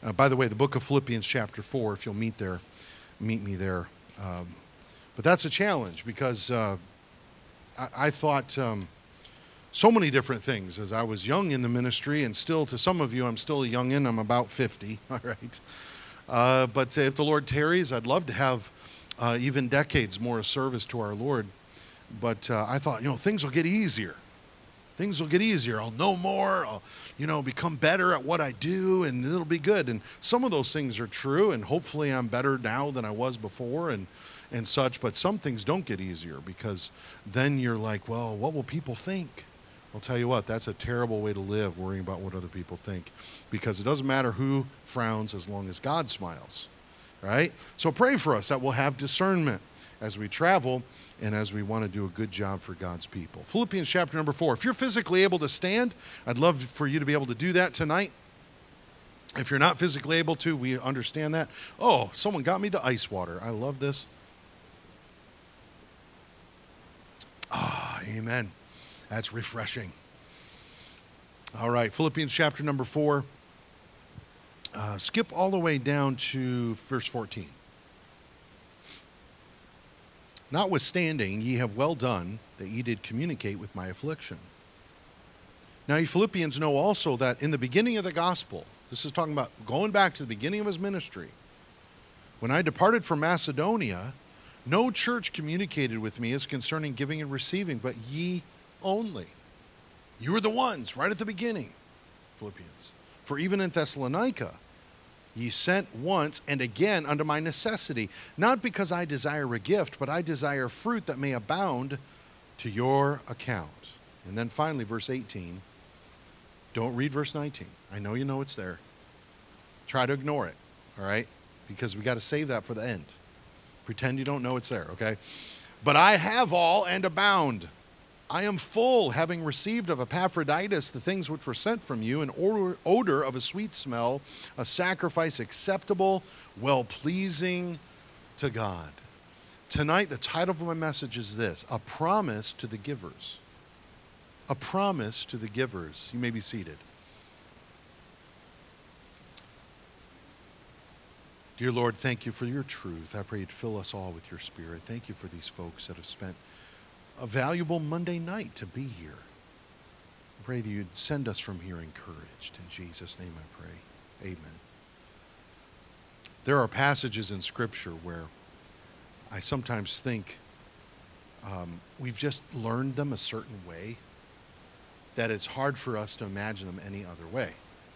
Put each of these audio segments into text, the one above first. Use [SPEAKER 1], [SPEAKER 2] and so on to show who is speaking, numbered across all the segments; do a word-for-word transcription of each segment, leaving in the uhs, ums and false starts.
[SPEAKER 1] Uh, by the way, the book of Philippians chapter four, if you'll meet there, meet me there. Um, but that's a challenge because uh, I, I thought um, so many different things as I was young in the ministry, and still to some of you, I'm still a youngin', I'm about fifty, all right. Uh, but if the Lord tarries, I'd love to have uh, even decades more of service to our Lord. But uh, I thought, you know, things will get easier. Things will get easier. I'll know more. I'll, you know, become better at what I do, and it'll be good. And some of those things are true, and hopefully I'm better now than I was before and, and such. But some things don't get easier because then you're like, well, what will people think? I'll tell you what, that's a terrible way to live, worrying about what other people think, because it doesn't matter who frowns as long as God smiles, right? So pray for us that we'll have discernment as we travel and as we want to do a good job for God's people. Philippians chapter number four. If you're physically able to stand, I'd love for you to be able to do that tonight. If you're not physically able to, we understand that. Oh, someone got me the ice water. I love this. Ah, amen. That's refreshing. All right, Philippians chapter number four. Uh, skip all the way down to verse fourteen. Notwithstanding, ye have well done that ye did communicate with my affliction. Now, you Philippians know also that in the beginning of the gospel, this is talking about going back to the beginning of his ministry, when I departed from Macedonia, no church communicated with me as concerning giving and receiving, but ye only. You were the ones right at the beginning, Philippians. For even in Thessalonica, ye sent once and again unto my necessity, not because I desire a gift, but I desire fruit that may abound to your account. And then finally, verse eighteen. Don't read verse nineteen. I know you know it's there. Try to ignore it, all right? Because we got to save that for the end. Pretend you don't know it's there, okay? But I have all and abound. I am full, having received of Epaphroditus the things which were sent from you, an odor of a sweet smell, a sacrifice acceptable, well-pleasing to God. Tonight, the title of my message is this: A Promise to the Givers. A promise to the givers. You may be seated. Dear Lord, thank you for your truth. I pray you'd fill us all with your spirit. Thank you for these folks that have spent a valuable Monday night to be here. I pray that you'd send us from here encouraged. In Jesus' name I pray. Amen. There are passages in Scripture where I sometimes think um, we've just learned them a certain way that it's hard for us to imagine them any other way.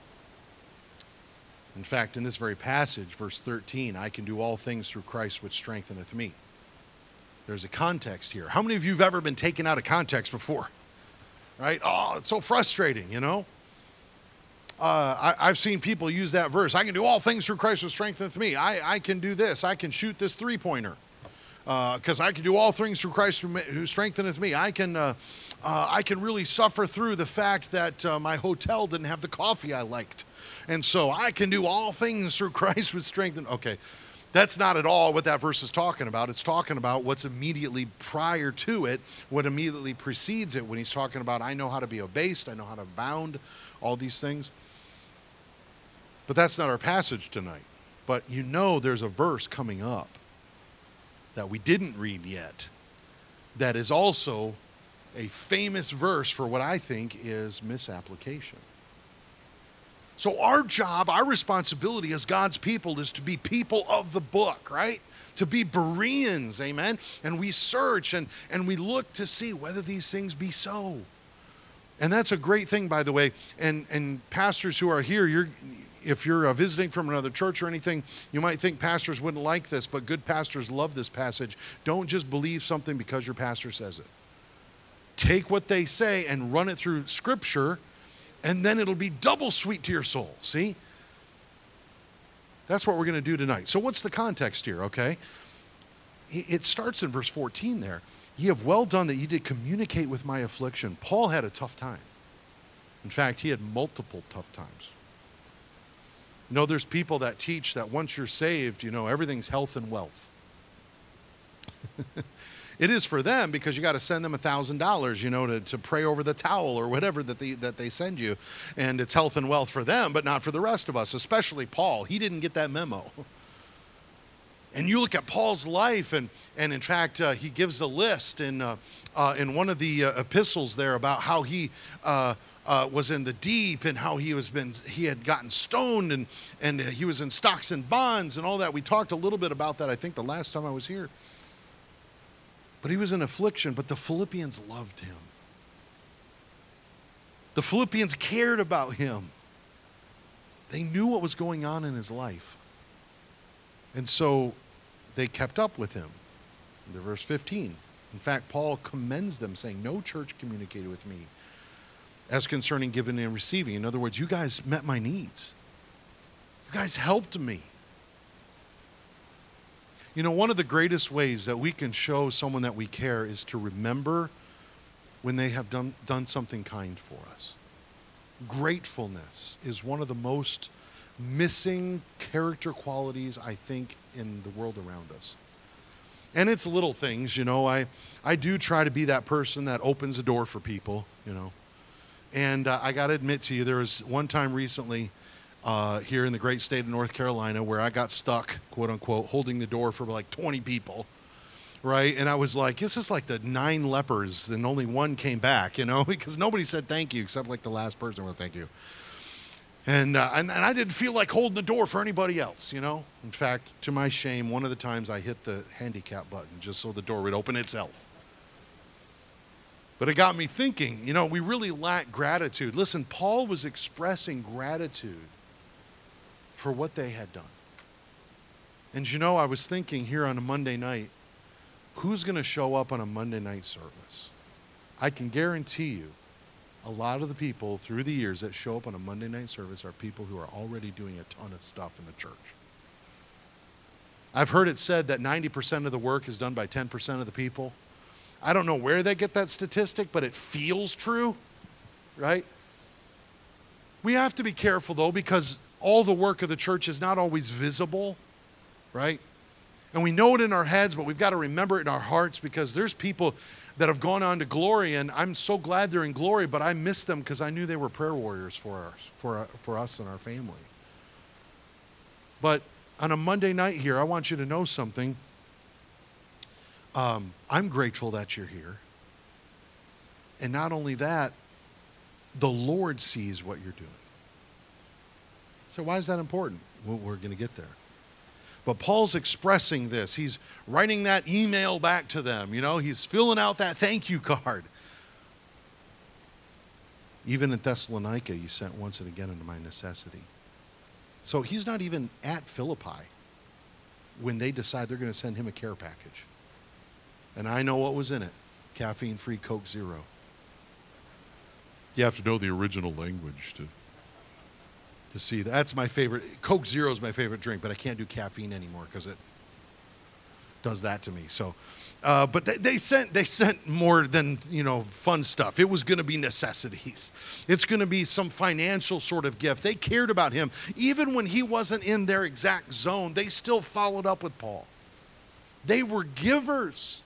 [SPEAKER 1] In fact, in this very passage, verse thirteen, I can do all things through Christ which strengtheneth me. There's a context here. How many of you have ever been taken out of context before? Right? Oh, it's so frustrating, you know? Uh, I, I've seen people use that verse. I can do all things through Christ who strengtheneth me. I, I can do this. I can shoot this three-pointer. Because uh, I can do all things through Christ who, who strengtheneth me. I can, uh, uh, I can really suffer through the fact that uh, my hotel didn't have the coffee I liked. And so I can do all things through Christ who strengtheneth. Okay. That's not at all what that verse is talking about. It's talking about what's immediately prior to it, what immediately precedes it when he's talking about, I know how to be abased, I know how to abound, all these things. But that's not our passage tonight. But you know there's a verse coming up that we didn't read yet that is also a famous verse for what I think is misapplication. So our job, our responsibility as God's people is to be people of the book, right? To be Bereans, amen? And we search and, and we look to see whether these things be so. And that's a great thing, by the way. And, and pastors who are here, you're, if you're uh, visiting from another church or anything, you might think pastors wouldn't like this, but good pastors love this passage. Don't just believe something because your pastor says it. Take what they say and run it through Scripture, and then it'll be double sweet to your soul, see? That's what we're going to do tonight. So what's the context here, okay? It starts in verse fourteen there. Ye have well done that ye did communicate with my affliction. Paul had a tough time. In fact, he had multiple tough times. You know, there's people that teach that once you're saved, you know, everything's health and wealth. It is for them because you got to send them a thousand dollars, you know, to, to pray over the towel or whatever that they that they send you, and it's health and wealth for them, but not for the rest of us. Especially Paul, he didn't get that memo. And you look at Paul's life, and and in fact, uh, he gives a list in uh, uh, in one of the uh, epistles there about how he uh, uh, was in the deep and how he was been he had gotten stoned and and he was in stocks and bonds and all that. We talked a little bit about that, I think, the last time I was here. But he was in affliction. But the Philippians loved him. The Philippians cared about him. They knew what was going on in his life. And so they kept up with him. In verse fifteen. In fact, Paul commends them, saying, no church communicated with me as concerning giving and receiving. In other words, you guys met my needs. You guys helped me. You know, one of the greatest ways that we can show someone that we care is to remember when they have done, done something kind for us. Gratefulness is one of the most missing character qualities, I think, in the world around us. And it's little things, you know. I, I do try to be that person that opens a door for people, you know. And uh, I got to admit to you, there was one time recently uh, here in the great state of North Carolina where I got stuck, quote unquote, holding the door for like twenty people, right? And I was like, this is like the nine lepers and only one came back, you know, because nobody said thank you except like the last person. Well, thank you. And, uh, and and I didn't feel like holding the door for anybody else, you know. In fact, to my shame, one of the times I hit the handicap button just so the door would open itself. But it got me thinking, you know, we really lack gratitude. Listen, Paul was expressing gratitude for what they had done. And you know, I was thinking here on a Monday night, who's going to show up on a Monday night service? I can guarantee you, a lot of the people through the years that show up on a Monday night service are people who are already doing a ton of stuff in the church. I've heard it said that ninety percent of the work is done by ten percent of the people. I don't know where they get that statistic, but it feels true, right? We have to be careful, though, because all the work of the church is not always visible, right? And we know it in our heads, but we've got to remember it in our hearts because there's people that have gone on to glory, and I'm so glad they're in glory, but I miss them because I knew they were prayer warriors for us, for, for us and our family. But on a Monday night here, I want you to know something. Um, I'm grateful that you're here. And not only that, the Lord sees what you're doing. So why is that important? Well, we're going to get there. But Paul's expressing this. He's writing that email back to them. You know, he's filling out that thank you card. Even in Thessalonica, you sent once and again into my necessity. So he's not even at Philippi when they decide they're going to send him a care package. And I know what was in it. Caffeine-free Coke Zero. You have to know the original language to to see. That's my favorite. Coke Zero is my favorite drink, but I can't do caffeine anymore because it does that to me. So, uh, but they, they sent they sent more than, you know, fun stuff. It was going to be necessities. It's going to be some financial sort of gift. They cared about him. Even when he wasn't in their exact zone, they still followed up with Paul. They were givers.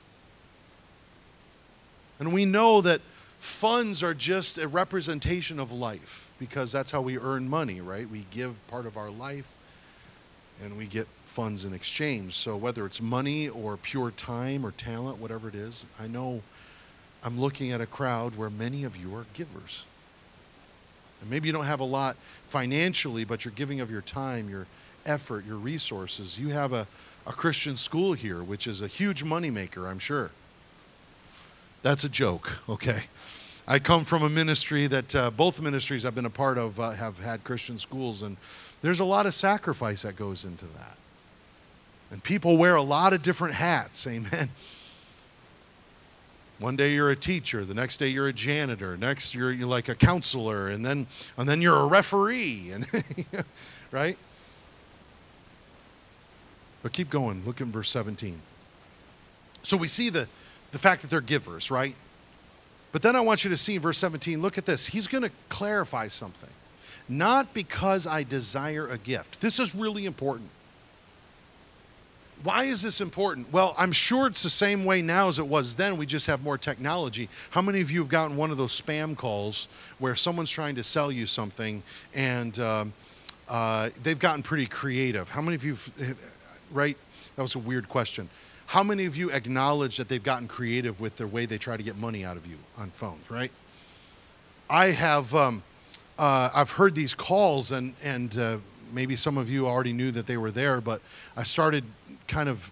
[SPEAKER 1] And we know that funds are just a representation of life because that's how we earn money, right? We give part of our life and we get funds in exchange. So whether it's money or pure time or talent, whatever it is, I know I'm looking at a crowd where many of you are givers. And maybe you don't have a lot financially, but you're giving of your time, your effort, your resources. You have a, a Christian school here, which is a huge moneymaker, I'm sure. That's a joke, okay? I come from a ministry that uh, both ministries I've been a part of uh, have had Christian schools, and there's a lot of sacrifice that goes into that. And people wear a lot of different hats, amen? One day you're a teacher, the next day you're a janitor, next you're, you're like a counselor, and then and then you're a referee, and right? But keep going. Look at verse seventeen. So we see the, the fact that they're givers, right? But then I want you to see in verse seventeen, look at this. He's going to clarify something. Not because I desire a gift. This is really important. Why is this important? Well, I'm sure it's the same way now as it was then. We just have more technology. How many of you have gotten one of those spam calls where someone's trying to sell you something and um, uh, they've gotten pretty creative? How many of you, right? That was a weird question. How many of you acknowledge that they've gotten creative with the way they try to get money out of you on phones, right? I have, um, uh, I've heard these calls, and, and uh, maybe some of you already knew that they were there, but I started kind of,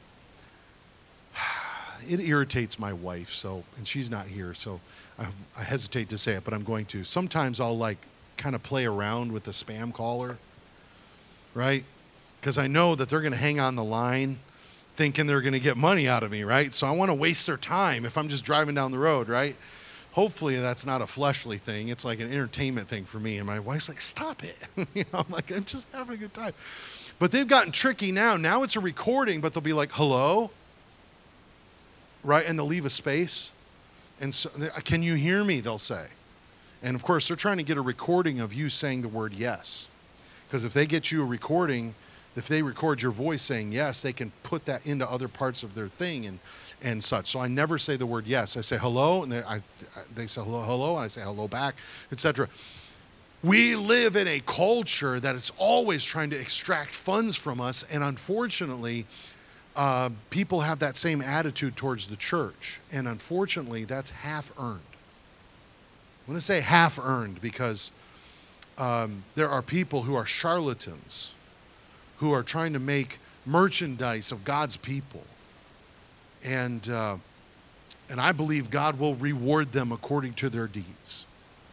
[SPEAKER 1] it irritates my wife, so, and she's not here, so I, I hesitate to say it, but I'm going to. Sometimes I'll like kind of play around with the spam caller, right? Because I know that they're going to hang on the line thinking they're going to get money out of me, right? So I want to waste their time if I'm just driving down the road, right? Hopefully that's not a fleshly thing. It's like an entertainment thing for me. And my wife's like, stop it. you know, I'm like, I'm just having a good time. But they've gotten tricky now. Now it's a recording, but they'll be like, hello? Right? And they'll leave a space. And so, can you hear me? They'll say. And of course, they're trying to get a recording of you saying the word yes. Because if they get you a recording, if they record your voice saying yes, they can put that into other parts of their thing and, and such. So I never say the word yes. I say hello, and they, I, they say hello, hello, and I say hello back, et cetera. We live in a culture that is always trying to extract funds from us, and unfortunately, uh, people have that same attitude towards the church. And unfortunately, that's half-earned. I'm going to say half-earned because um, there are people who are charlatans, who are trying to make merchandise of God's people. And, uh, and I believe God will reward them according to their deeds.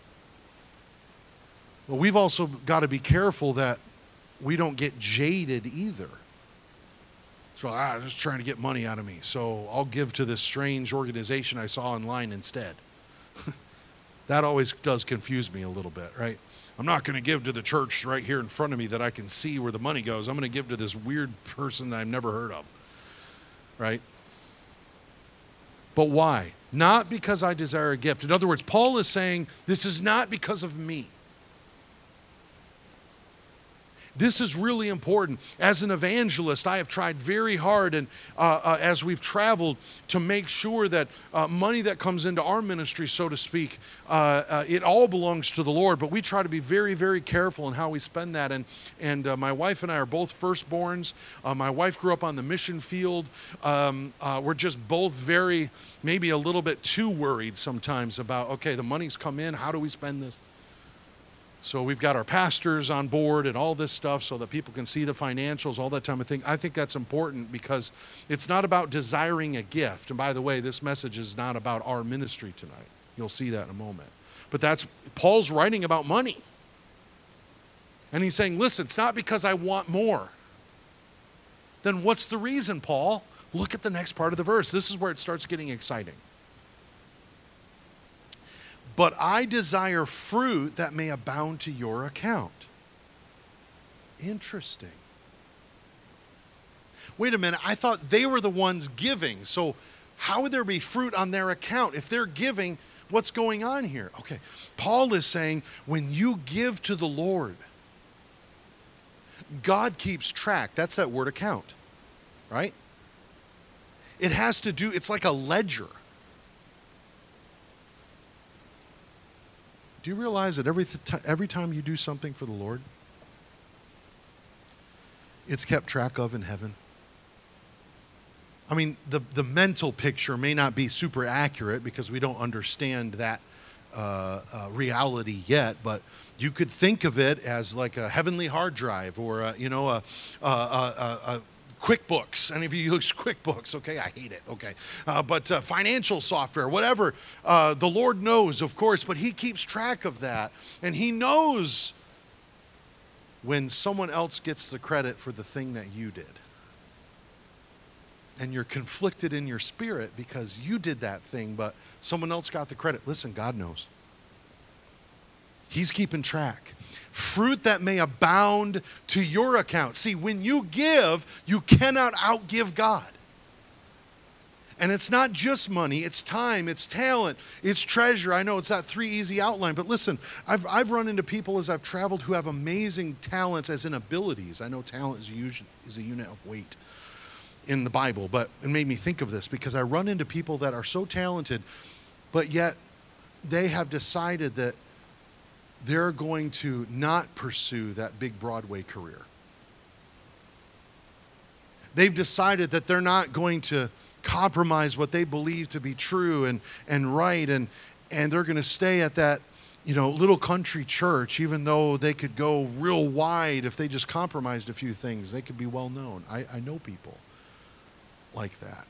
[SPEAKER 1] Well, we've also got to be careful that we don't get jaded either. So, ah, just trying to get money out of me, so I'll give to this strange organization I saw online instead. That always does confuse me a little bit, right? I'm not going to give to the church right here in front of me that I can see where the money goes. I'm going to give to this weird person that I've never heard of, right? But why? Not because I desire a gift. In other words, Paul is saying, this is not because of me. This is really important. As an evangelist, I have tried very hard, and uh, uh, as we've traveled, to make sure that uh, money that comes into our ministry, so to speak, uh, uh, it all belongs to the Lord. But we try to be very, very careful in how we spend that. And and uh, my wife and I are both firstborns. Uh, my wife grew up on the mission field. Um, uh, we're just both very, maybe a little bit too worried sometimes about, okay, the money's come in. How do we spend this? So we've got our pastors on board and all this stuff so that people can see the financials, all that type of thing. I think that's important because it's not about desiring a gift. And by the way, this message is not about our ministry tonight. You'll see that in a moment. But that's, Paul's writing about money. And he's saying, listen, it's not because I want more. Then what's the reason, Paul? Look at the next part of the verse. This is where it starts getting exciting. But I desire fruit that may abound to your account. Interesting. Wait a minute, I thought they were the ones giving. So how would there be fruit on their account? If they're giving, what's going on here? Okay, Paul is saying when you give to the Lord, God keeps track. That's that word account, right? It has to do, it's like a ledger. Do you realize that every, th- every time you do something for the Lord, it's kept track of in heaven? I mean, the, the mental picture may not be super accurate because we don't understand that uh, uh, reality yet, but you could think of it as like a heavenly hard drive or, a, you know, a, a, a, a QuickBooks. Any of you use QuickBooks? Okay, I hate it. Okay, uh, but uh, financial software, whatever. Uh, the Lord knows, of course, but He keeps track of that, and He knows when someone else gets the credit for the thing that you did, and you're conflicted in your spirit because you did that thing, but someone else got the credit. Listen, God knows. He's keeping track. Fruit that may abound to your account. See, when you give, you cannot outgive God. And it's not just money, it's time, it's talent, it's treasure. I know it's that three easy outline, but listen, I've, I've run into people as I've traveled who have amazing talents as in abilities. I know talent is a, is a unit of weight. in the Bible, but it made me think of this because I run into people that are so talented, but yet they have decided that they're going to not pursue that big Broadway career. They've decided that they're not going to compromise what they believe to be true and, and right, and, and they're going to stay at that, you know, little country church, even though they could go real wide if they just compromised a few things. They could be well known. I, I know people like that.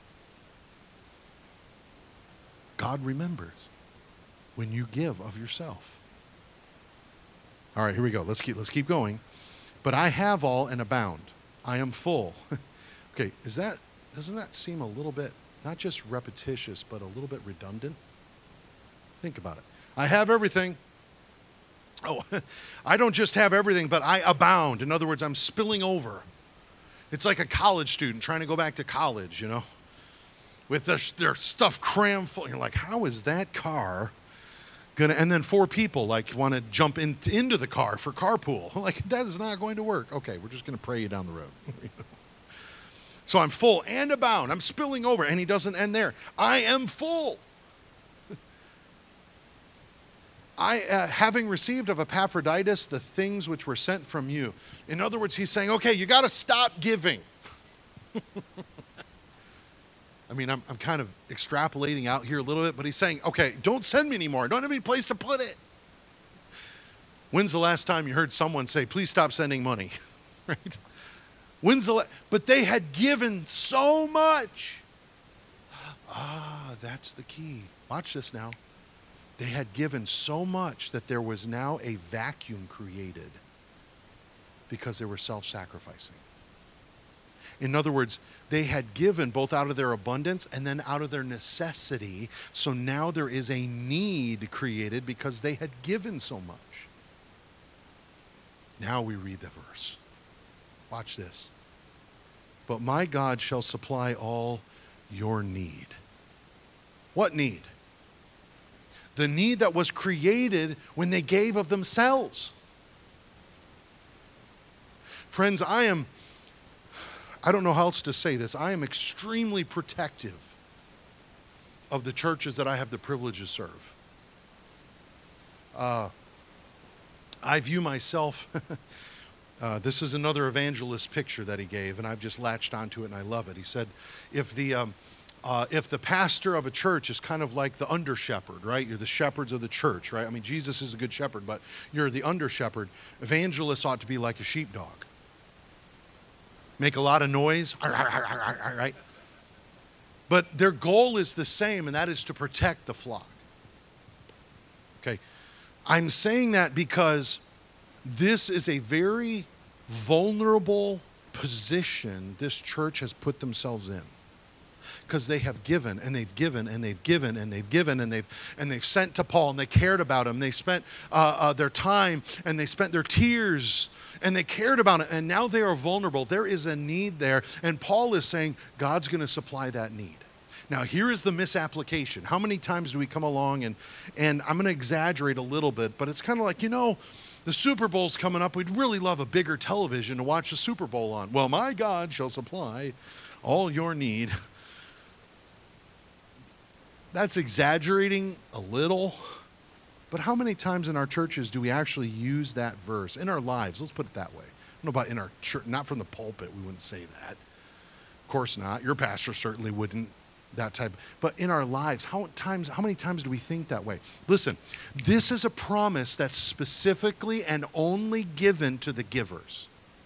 [SPEAKER 1] God remembers when you give of yourself. All right, here we go. Let's keep let's keep going. But I have all and abound. I am full. Okay, is that doesn't that seem a little bit not just repetitious, but a little bit redundant? Think about it. I have everything. Oh, I don't just have everything, but I abound. In other words, I'm spilling over. It's like a college student trying to go back to college, you know, with their, their stuff crammed full. You're like, how is that car gonna? And then four people like want to jump in, into the car for carpool. Like, that is not going to work. Okay, we're just going to pray you down the road. So I'm full and abound. I'm spilling over, and he doesn't end there. I am full. I, uh, having received of Epaphroditus the things which were sent from you. In other words, he's saying, okay, you got to stop giving. I mean, I'm, I'm kind of extrapolating out here a little bit, but he's saying, okay, don't send me anymore. I don't have any place to put it. When's the last time you heard someone say, please stop sending money? Right? When's the la- But they had given so much. Ah, that's the key. Watch this now. They had given so much that there was now a vacuum created because they were self-sacrificing. In other words, they had given both out of their abundance and then out of their necessity. So now there is a need created because they had given so much. Now we read the verse. Watch this. But my God shall supply all your need. What need? The need that was created when they gave of themselves. Friends, I am, I don't know how else to say this, I am extremely protective of the churches that I have the privilege to serve. Uh, I view myself, uh, this is another evangelist picture that he gave, and I've just latched onto it and I love it. He said, if the... Um, Uh, if the pastor of a church is kind of like the under shepherd, right? You're the shepherds of the church, right? I mean, Jesus is a good shepherd, but you're the under shepherd. Evangelists ought to be like a sheepdog. Make a lot of noise, right? But their goal is the same, and that is to protect the flock. Okay, I'm saying that because this is a very vulnerable position this church has put themselves in. Because they have given and they've given and they've given and they've given and they've and they've sent to Paul and they cared about him. They spent uh, uh, their time and they spent their tears and they cared about it. And now they are vulnerable. There is a need there. And Paul is saying God's going to supply that need. Now, here is the misapplication. How many times do we come along and, and I'm going to exaggerate a little bit, but it's kind of like, you know, the Super Bowl's coming up. We'd really love a bigger television to watch the Super Bowl on. Well, my God shall supply all your need. That's exaggerating a little, but how many times in our churches do we actually use that verse in our lives? Let's put it that way. I don't know about in our church, not from the pulpit, we wouldn't say that. Of course not. Your pastor certainly wouldn't, that type. But in our lives, how times, how many times do we think that way? Listen, this is a promise that's specifically and only given to the givers.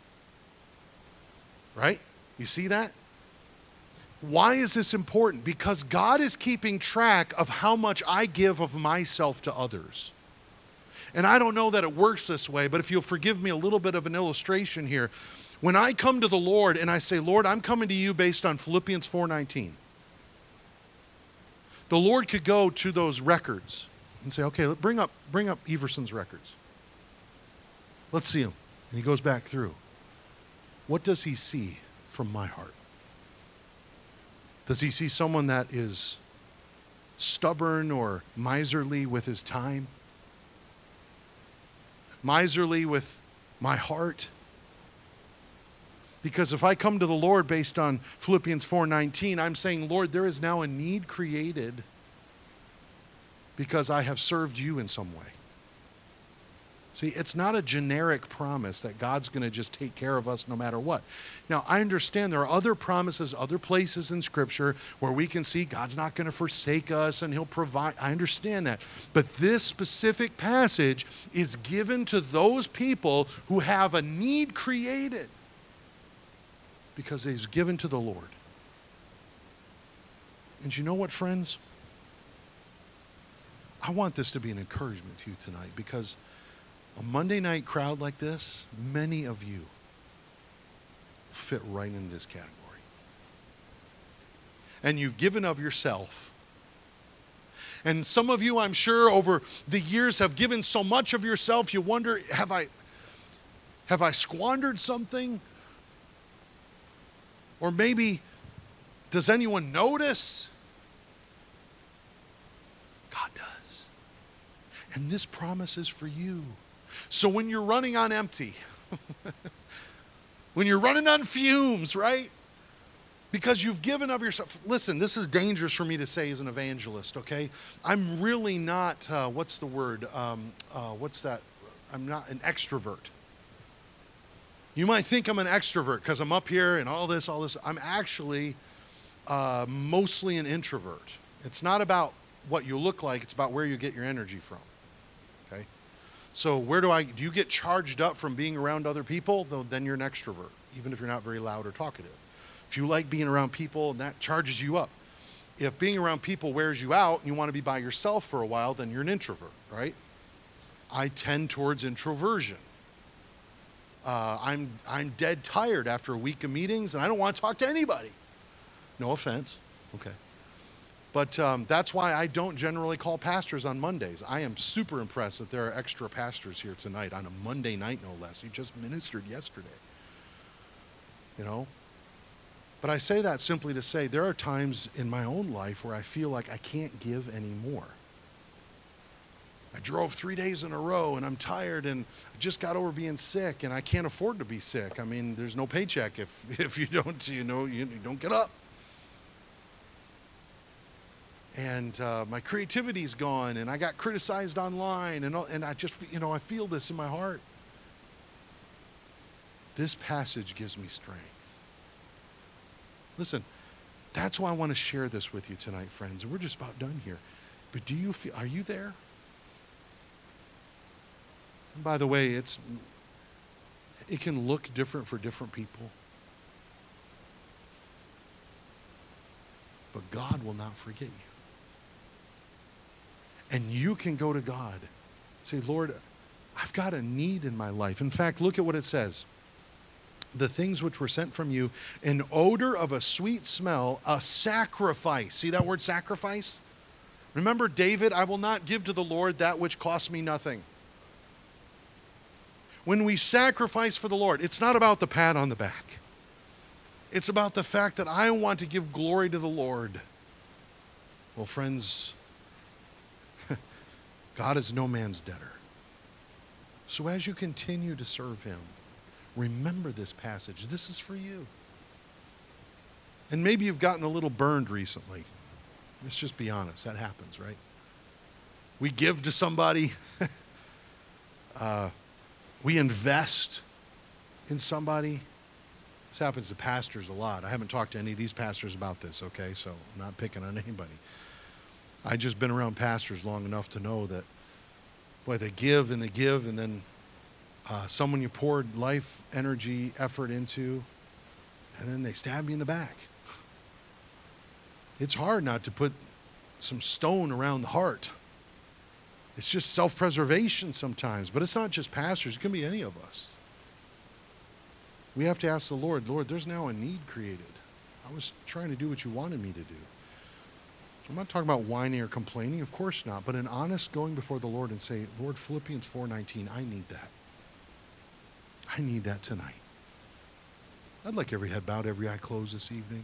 [SPEAKER 1] Right? You see that? Why is this important? Because God is keeping track of how much I give of myself to others. And I don't know that it works this way, but if you'll forgive me a little bit of an illustration here. When I come to the Lord and I say, Lord, I'm coming to you based on Philippians four nineteen. The Lord could go to those records and say, okay, bring up, bring up Everson's records. Let's see them. And he goes back through. What does he see from my heart? Does he see someone that is stubborn or miserly with his time? Miserly with my heart? Because if I come to the Lord based on Philippians four nineteen, I'm saying, Lord, there is now a need created because I have served you in some way. See, it's not a generic promise that God's going to just take care of us no matter what. Now, I understand there are other promises, other places in Scripture where we can see God's not going to forsake us and He'll provide. I understand that. But this specific passage is given to those people who have a need created because it's given to the Lord. And you know what, friends? I want this to be an encouragement to you tonight, because a Monday night crowd like this, many of you fit right in this category. And you've given of yourself. And some of you, I'm sure, over the years have given so much of yourself, you wonder, have I, have I squandered something? Or maybe, does anyone notice? God does. And this promise is for you. So when you're running on empty, when you're running on fumes, right? Because you've given of yourself. Listen, this is dangerous for me to say as an evangelist, okay? I'm really not, uh, what's the word? Um, uh, what's that? I'm not an extrovert. You might think I'm an extrovert because I'm up here and all this, all this. I'm actually uh, mostly an introvert. It's not about what you look like. It's about where you get your energy from, okay? So where do I, do you get charged up from being around other people? Though then you're an extrovert, even if you're not very loud or talkative. If you like being around people and that charges you up. If being around people wears you out and you want to be by yourself for a while, then you're an introvert, right? I tend towards introversion. Uh, I'm, I'm dead tired after a week of meetings and I don't want to talk to anybody. No offense, okay. But um, that's why I don't generally call pastors on Mondays. I am super impressed that there are extra pastors here tonight on a Monday night, no less. You just ministered yesterday, you know? But I say that simply to say there are times in my own life where I feel like I can't give anymore. I drove three days in a row and I'm tired and I just got over being sick and I can't afford to be sick. I mean, there's no paycheck if, if you don't, you know, you, you don't get up. And uh, my creativity's gone, and I got criticized online, and, and I just, you know, I feel this in my heart. This passage gives me strength. Listen, that's why I want to share this with you tonight, friends. And we're just about done here. But do you feel, are you there? And by the way, it's, it can look different for different people. But God will not forget you. And you can go to God and say, Lord, I've got a need in my life. In fact, look at what it says. The things which were sent from you, an odor of a sweet smell, a sacrifice. See that word sacrifice? Remember David, I will not give to the Lord that which costs me nothing. When we sacrifice for the Lord, it's not about the pat on the back. It's about the fact that I want to give glory to the Lord. Well, friends, God is no man's debtor. So as you continue to serve Him, remember this passage. This is for you. And maybe you've gotten a little burned recently. Let's just be honest. That happens, right? We give to somebody. uh, we invest in somebody. This happens to pastors a lot. I haven't talked to any of these pastors about this, okay? So I'm not picking on anybody. I've just been around pastors long enough to know that, boy, they give and they give, and then uh, someone you poured life, energy, effort into, and then they stab you in the back. It's hard not to put some stone around the heart. It's just self-preservation sometimes, but it's not just pastors. It can be any of us. We have to ask the Lord, Lord, there's now a need created. I was trying to do what you wanted me to do. I'm not talking about whining or complaining, of course not, but an honest going before the Lord and say, Lord, Philippians four nineteen, I need that. I need that tonight. I'd like every head bowed, every eye closed this evening.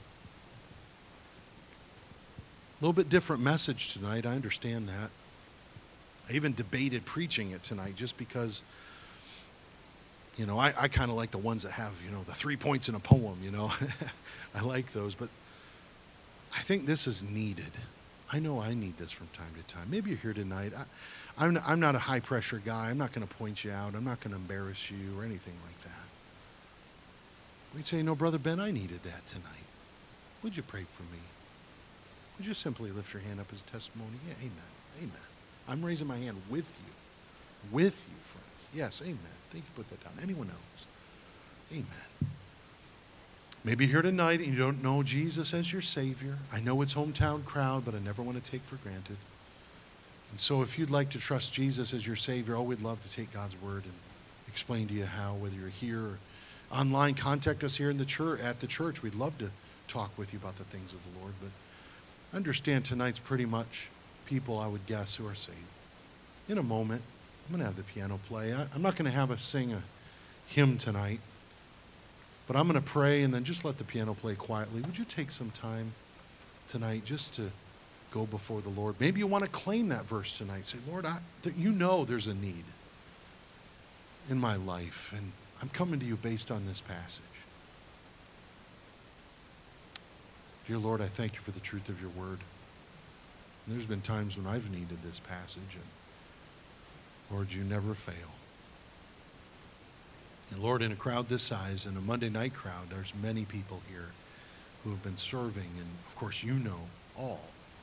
[SPEAKER 1] A little bit different message tonight, I understand that. I even debated preaching it tonight just because You know, I, I kind of like the ones that have, you know, the three points in a poem, you know. I like those, but I think this is needed. I know I need this from time to time. Maybe you're here tonight. I, I'm, I'm not a high-pressure guy. I'm not going to point you out. I'm not going to embarrass you or anything like that. We'd say, no, Brother Ben, I needed that tonight. Would you pray for me? Would you simply lift your hand up as a testimony? Yeah, amen. Amen. I'm raising my hand with you. With you, friends. Yes, amen. Thank you. Put that down. Anyone else? Amen. Maybe you're here tonight and you don't know Jesus as your Savior. I know it's hometown crowd, but I never want to take for granted. And so if you'd like to trust Jesus as your Savior, oh, we'd love to take God's word and explain to you how, whether you're here or online, contact us here in the church, at the church. We'd love to talk with you about the things of the Lord. But understand tonight's pretty much people, I would guess, who are saved. In a moment, I'm going to have the piano play. I, I'm not going to have us sing a hymn tonight, but I'm going to pray and then just let the piano play quietly. Would you take some time tonight just to go before the Lord? Maybe you want to claim that verse tonight. Say, Lord, I, you know there's a need in my life, and I'm coming to you based on this passage. Dear Lord, I thank you for the truth of your word. And there's been times when I've needed this passage, and Lord, you never fail. And Lord, in a crowd this size, in a Monday night crowd, there's many people here who have been serving, and of course you know all.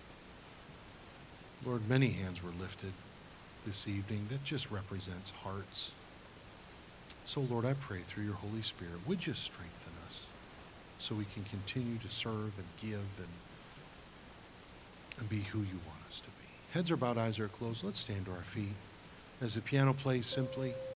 [SPEAKER 1] Lord, many hands were lifted this evening. That just represents hearts. So Lord, I pray through your Holy Spirit, would you strengthen us so we can continue to serve and give and, and be who you want us to be. Heads are bowed, eyes are closed. Let's stand to our feet. As the piano plays simply,